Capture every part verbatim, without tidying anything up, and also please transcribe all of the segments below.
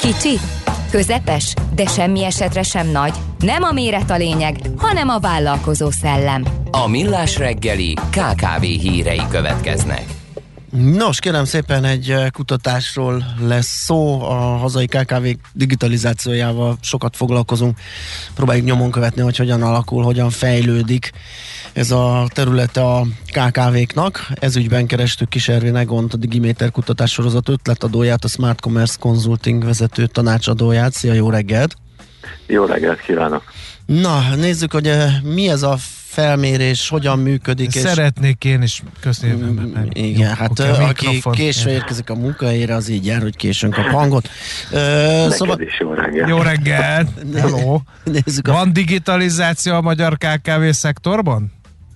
Kicsi? Közepes? De semmi esetre sem nagy. Nem a méret a lényeg, hanem a vállalkozó szellem. A Millás reggeli ká ká vé hírei következnek. Nos, kérem szépen, egy kutatásról lesz szó, a hazai ká ká vék digitalizációjával sokat foglalkozunk, próbáljuk nyomon követni, hogy hogyan alakul, hogyan fejlődik ez a területe a ká ká véknak. Ez ügyben kerestük Kis Ervin Egont, a Digiméter kutatássorozat ötletadóját, a Smart Commerce Consulting vezető tanácsadóját. Szia, jó reggelt! Jó reggelt kívánok! Na, nézzük, hogy mi ez a felmérés, hogyan működik. Szeretnék én is köszönöm. Igen, jó, hát a aki mikrofon. Késve érkezik a munkahelyére, az így jár, hogy későn kap hangot. Uh, szóval... is jó reggelt. Jó reggelt. Hello. Van a... digitalizáció a magyar ká ká vé szektorban?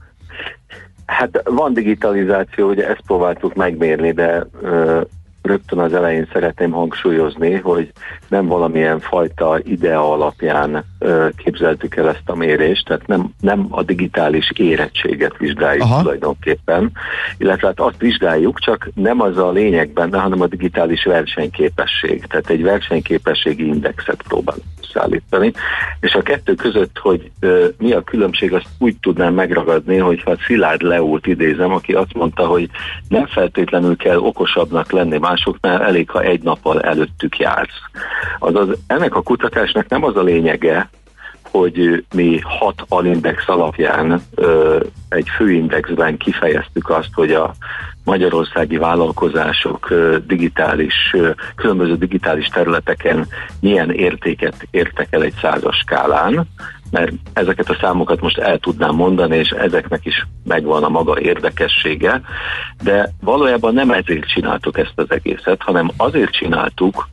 Hát van digitalizáció, ugye ezt próbáltuk megmérni, de uh, rögtön az elején szeretném hangsúlyozni, hogy nem valamilyen fajta idea alapján ö, képzeltük el ezt a mérést, tehát nem, nem a digitális érettséget vizsgáljuk Aha. tulajdonképpen, illetve hát azt vizsgáljuk, csak nem az a lényeg benne, hanem a digitális versenyképesség, tehát egy versenyképességi indexet próbálunk szállítani, és a kettő között, hogy ö, mi a különbség, azt úgy tudnám megragadni, hogyha Szilárd Leót idézem, aki azt mondta, hogy nem feltétlenül kell okosabbnak lenni másoknál, elég, ha egy nappal előttük jársz. Azaz ennek a kutatásnak nem az a lényege, hogy mi hat alindex alapján ö, egy főindexben kifejeztük azt, hogy a magyarországi vállalkozások ö, digitális, ö, különböző digitális területeken milyen értéket értek el egy százas skálán, mert ezeket a számokat most el tudnám mondani, és ezeknek is megvan a maga érdekessége, de valójában nem ezért csináltuk ezt az egészet, hanem azért csináltuk,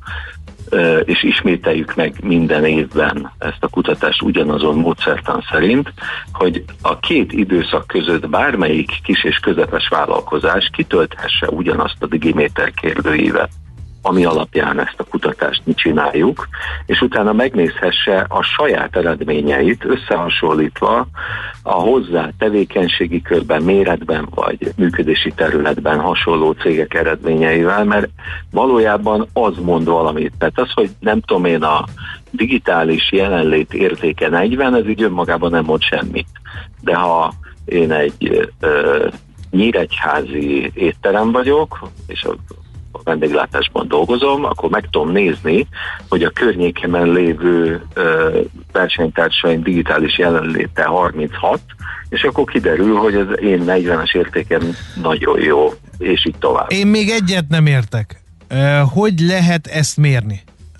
és ismételjük meg minden évben ezt a kutatást ugyanazon módszertan szerint, hogy a két időszak között bármelyik kis és közepes vállalkozás kitölthesse ugyanazt a Digiméter kérdőívet, ami alapján ezt a kutatást mi csináljuk, és utána megnézhesse a saját eredményeit összehasonlítva a hozzá tevékenységi körben, méretben vagy működési területben hasonló cégek eredményeivel, mert valójában az mond valamit. Tehát az, hogy nem tudom én, a digitális jelenlét értéke negyven, ez így önmagában nem mond semmit. De ha én egy ö, nyíregyházi étterem vagyok, és a a vendéglátásban dolgozom, akkor meg tudom nézni, hogy a környékemen lévő ö, versenytársaim digitális jelenléte harminchat, és akkor kiderül, hogy az én negyvenes értékem nagyon jó, és így tovább. Én még egyet nem értek. Hogy lehet ezt mérni?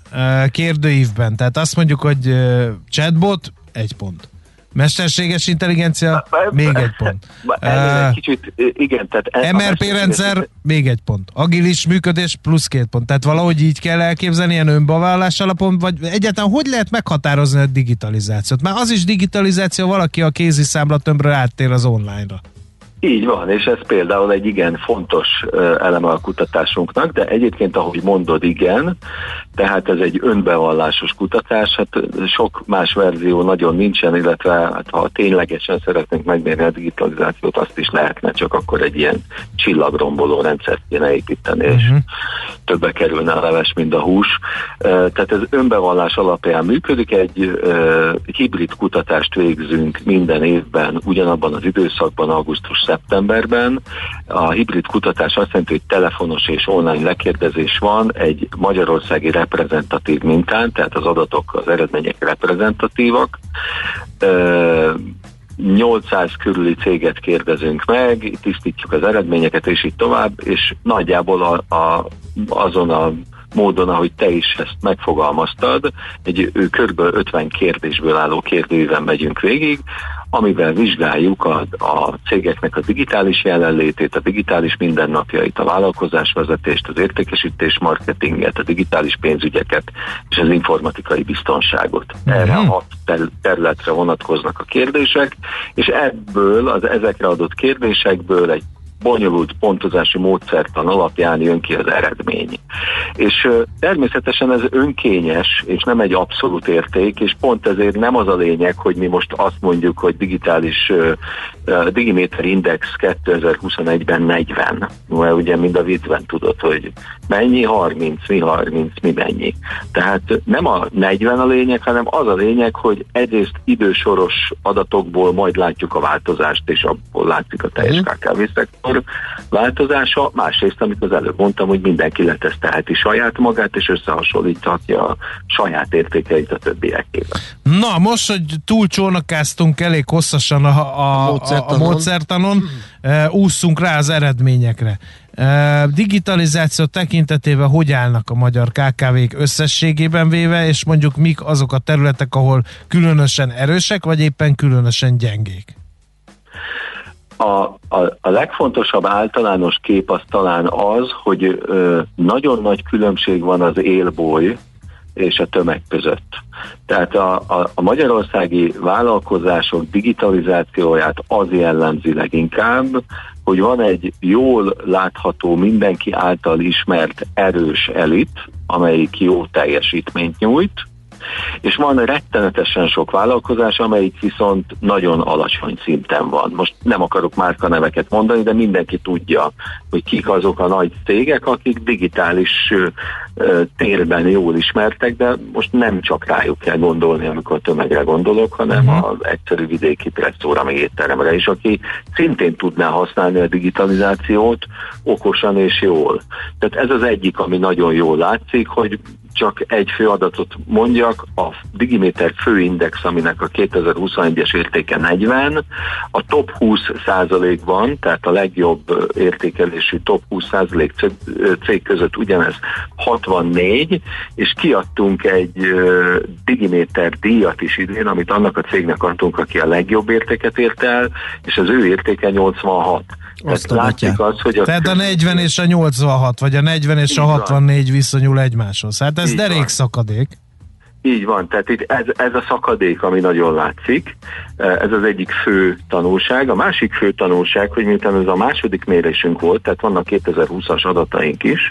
Kérdőívben. Tehát azt mondjuk, hogy chatbot, egy pont. Mesterséges intelligencia, még egy pont. Uh, kicsit, igen, tehát em er pé rendszer, még egy pont. Agilis működés, plusz két pont. Tehát valahogy így kell elképzelni, ilyen önbevallás alapon, vagy egyáltalán hogy lehet meghatározni a digitalizációt? Már az is digitalizáció, valaki a kézi számlatömbről áttér az online-ra. Így van, és ez például egy igen fontos eleme a kutatásunknak, de egyébként, ahogy mondod, igen, tehát ez egy önbevallásos kutatás, hát sok más verzió nagyon nincsen, illetve hát, ha ténylegesen szeretnénk megmérni a digitalizációt, azt is lehetne, csak akkor egy ilyen csillagromboló rendszert kéne építeni, és uh-huh. többe kerülne a leves, mint a hús. Tehát ez önbevallás alapján működik, egy hibrid kutatást végzünk minden évben, ugyanabban az időszakban, augusztus szeptemberben. A hibrid kutatás azt jelenti, hogy telefonos és online lekérdezés van egy magyarországi reprezentatív mintán, tehát az adatok, az eredmények reprezentatívak. nyolcszáz körüli céget kérdezünk meg, tisztítjuk az eredményeket, és így tovább, és nagyjából a, a, azon a módon, ahogy te is ezt megfogalmaztad, egy kb. ötven kérdésből álló kérdőíven megyünk végig, amivel vizsgáljuk a, a cégeknek a digitális jelenlétét, a digitális mindennapjait, a vállalkozásvezetést, az értékesítés, marketinget, a digitális pénzügyeket és az informatikai biztonságot. Erre a hat területre vonatkoznak a kérdések, és ebből, az ezekre adott kérdésekből egy bonyolult pontozási módszertan alapján jön ki az eredmény. És természetesen ez önkényes, és nem egy abszolút érték, és pont ezért nem az a lényeg, hogy mi most azt mondjuk, hogy digitális uh, Digiméter Index kétezer-huszonegyben negyven, mert ugye mind a viccben tudod, hogy mennyi, harminc, mi harminc, mi mennyi. Tehát nem a negyven a lényeg, hanem az a lényeg, hogy egyrészt idősoros adatokból majd látjuk a változást, és abból látszik a teljes ká ká vé-szektor változása. Másrészt, amit az előbb mondtam, hogy mindenki letesztelheti saját magát, és összehasonlíthatja a saját értékeit a többiekével. Na, most, hogy túlcsónakáztunk elég hosszasan a, a, a, módszertanon. a módszertanon, uh, ússzunk rá az eredményekre. Uh, digitalizáció tekintetében hogy állnak a magyar ká ká vék összességében véve, és mondjuk mik azok a területek, ahol különösen erősek, vagy éppen különösen gyengék? A, a, a legfontosabb általános kép az talán az, hogy ö, nagyon nagy különbség van az élboly és a tömeg között. Tehát a, a, a magyarországi vállalkozások digitalizációját az jellemzi leginkább, hogy van egy jól látható, mindenki által ismert erős elit, amelyik jó teljesítményt nyújt, és van rettenetesen sok vállalkozás, amelyik viszont nagyon alacsony szinten van. Most nem akarok márkaneveket mondani, de mindenki tudja, hogy kik azok a nagy cégek, akik digitális uh, térben jól ismertek, de most nem csak rájuk kell gondolni, amikor tömegre gondolok, hanem uh-huh. az egyszerű vidéki presszóra, meg étteremre is, aki szintén tudná használni a digitalizációt okosan és jól. Tehát ez az egyik, ami nagyon jól látszik, hogy csak egy fő adatot mondjak, a Digiméter főindex, aminek a kétezer-huszonegyes értéke negyven, a top húsz százalékban, tehát a legjobb értékelésű top húsz százalék cég között ugyanez hatvannégy, és kiadtunk egy Digiméter díjat is idén, amit annak a cégnek adtunk, aki a legjobb értéket ért el, és az ő értéke nyolcvanhat. Azt látszik az, hogy a Tehát a negyven és a nyolcvanhat, vagy a negyven és a hatvannégy viszonyul egymáshoz. Hát ez derék szakadék. Így van, tehát itt ez, ez a szakadék, ami nagyon látszik, ez az egyik fő tanulság. A másik fő tanulság, hogy miután ez a második mérésünk volt, tehát vannak kétezer-húszas adataink is,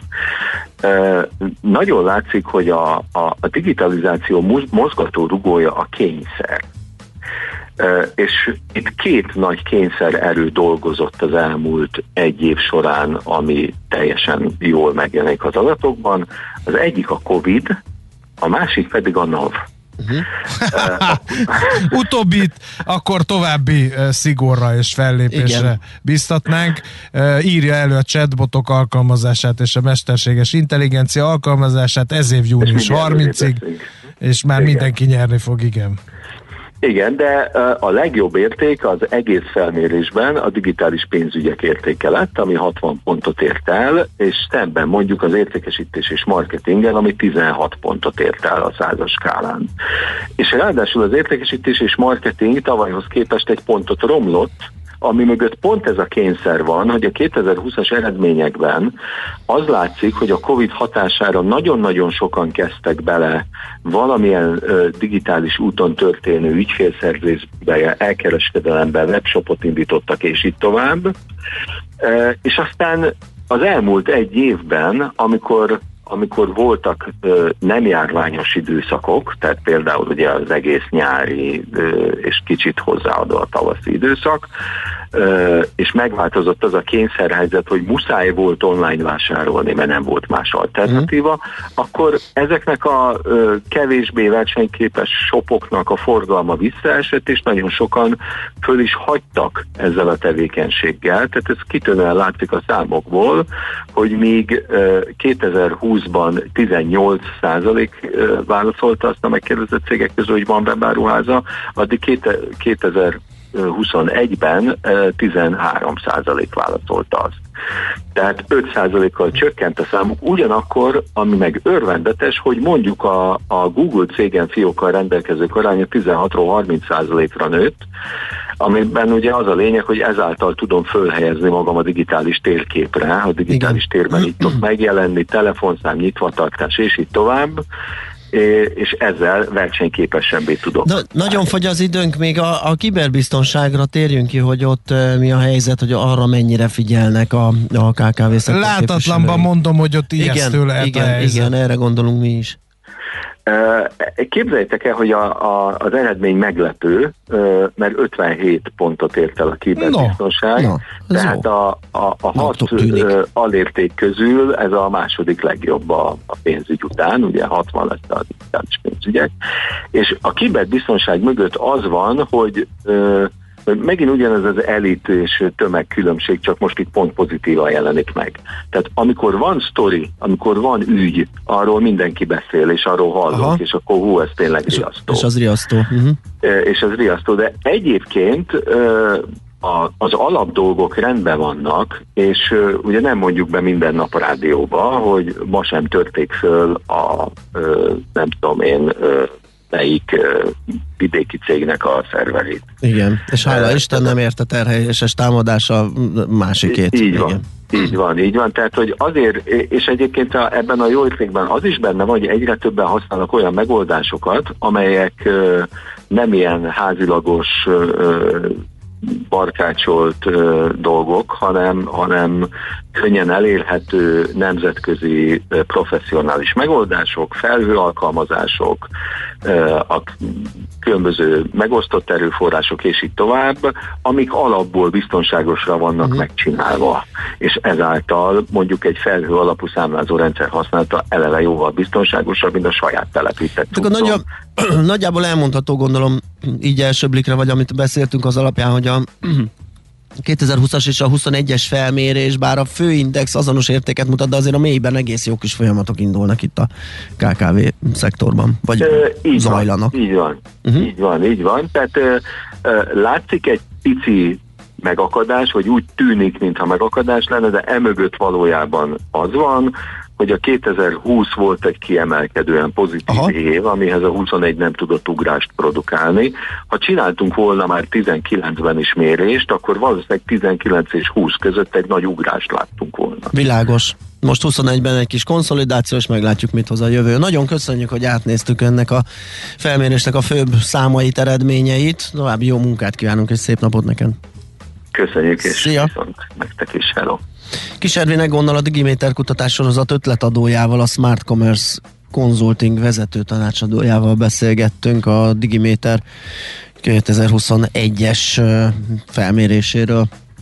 nagyon látszik, hogy a, a, a digitalizáció mozgató rugója a kényszer. Uh, és itt két nagy kényszer erő dolgozott az elmúlt egy év során, ami teljesen jól megjelenik az adatokban. Az egyik a Covid, a másik pedig a NAV. Uh-huh. Uh, Utóbbit akkor további uh, szigorra és fellépésre igen. biztatnánk. Uh, írja elő a chatbotok alkalmazását és a mesterséges intelligencia alkalmazását ez év június harmincadikáig, és már igen. mindenki nyerni fog, igen. Igen, de a legjobb érték az egész felmérésben a digitális pénzügyek értéke lett, ami hatvan pontot ért el, és szemben mondjuk az értékesítés és marketingen, ami tizenhat pontot ért el a százas skálán. És ráadásul az értékesítés és marketing tavalyhoz képest egy pontot romlott, ami mögött pont ez a kényszer van, hogy a kétezer-húszas eredményekben az látszik, hogy a Covid hatására nagyon-nagyon sokan kezdtek bele valamilyen ö, digitális úton történő ügyfélszerzésbe, elkereskedelembe, webshopot indítottak, és így tovább. E, és aztán az elmúlt egy évben, amikor amikor voltak ö, nem járványos időszakok, tehát például ugye az egész nyári ö, és kicsit hozzáadó a tavaszi időszak, ö, és megváltozott az a kényszerhelyzet, hogy muszáj volt online vásárolni, mert nem volt más alternatíva, mm. akkor ezeknek a ö, kevésbé versenyképes shopoknak a forgalma visszaesett, és nagyon sokan föl is hagytak ezzel a tevékenységgel, tehát ez kitűnően látszik a számokból, hogy míg ö, kétezer-húszban tizennyolc százalék válaszolta azt a megkérdezett cégek közül, hogy van webáruháza, addig kétezer-huszonegyben tizenhárom százalék válaszolta azt. Tehát öt százalékkal csökkent a számuk, ugyanakkor, ami meg örvendetes, hogy mondjuk a, a Google cégen fiókkal rendelkezők aránya tizenhatról harminc százalékra nőtt, amiben ugye az a lényeg, hogy ezáltal tudom fölhelyezni magam a digitális térképre, a digitális igen. térben itt tudok megjelenni, telefonszám, nyitvatartás, és így tovább. és ezzel versenyképesebbé tudok. Na, nagyon fogy az időnk, még a, a kiberbiztonságra térjünk ki, hogy ott uh, mi a helyzet, hogy arra mennyire figyelnek a, a ká ká vé szektor. Látatlanban mondom, hogy ott ijesztő lehet igen, a helyzet. Igen, erre gondolunk mi is. Képzeljétek el, hogy a, a, az eredmény meglepő, mert ötvenhét pontot ért el a kiberbiztonság, no, no, tehát a, a, a hat alérték közül ez a második legjobb a, a pénzügy után, ugye hatvan lesz a digitális pénzügyek, és a kiberbiztonság mögött az van, hogy megint ugyanez az elit és tömegkülönbség, csak most itt pont pozitívan jelenik meg. Tehát amikor van sztori, amikor van ügy, arról mindenki beszél, és arról hallunk, aha, és akkor hú, ez tényleg és, riasztó. És az riasztó. Uh-huh. És ez riasztó, de egyébként az alapdolgok rendben vannak, és ugye nem mondjuk be minden nap a rádióba, hogy ma sem törték föl a nem tudom én melyik uh, vidéki cégnek a szerverét. Igen, és hála uh, Isten nem érte terheléses támadása másikét. Így van. Igen. Így van, így van. Tehát, hogy azért, és egyébként a, ebben a jó ötlékben az is benne van, hogy egyre többen használnak olyan megoldásokat, amelyek uh, nem ilyen házilagos uh, barkácsolt uh, dolgok, hanem, hanem könnyen elérhető nemzetközi uh, professzionális megoldások, felhőalkalmazások, uh, a különböző megosztott erőforrások és így tovább, amik alapból biztonságosra vannak uh-huh. megcsinálva. És ezáltal mondjuk egy felhő alapú számlázó rendszer használata eleve jóval biztonságosabb, mint a saját telepített cuccon. Nagyobb, nagyjából elmondható, gondolom, így első blikre, vagy amit beszéltünk az alapján, hogy a kétezer-húszas és a huszonegyes felmérés, bár a főindex azonos értéket mutat, de azért a mélyben egész jó kis folyamatok indulnak itt a ká ká vé szektorban, vagy ö, így zajlanak. Van, így van, uh-huh. így van, így van. Tehát ö, ö, látszik egy pici megakadás, vagy úgy tűnik, mintha megakadás lenne, de emögött valójában az van, hogy a kétezer-húsz volt egy kiemelkedően pozitív aha. év, amihez a huszonegy nem tudott ugrást produkálni. Ha csináltunk volna már tizenkilencben is mérést, akkor valószínűleg tizenkilenc és húsz között egy nagy ugrást láttunk volna. Világos. Most huszonegyben egy kis konszolidáció, és meglátjuk, mit hoz a jövő. Nagyon köszönjük, hogy átnéztük ennek a felmérésnek a főbb számait, eredményeit. További jó munkát kívánunk, és szép napot neked. Köszönjük, és szia. Viszont nektek is, hello. Kis Ervinek gondol a Digiméter kutatás sorozat ötletadójával, a Smart Commerce Consulting vezető tanácsadójával beszélgettünk a Digiméter kétezer-huszonegyes felméréséről.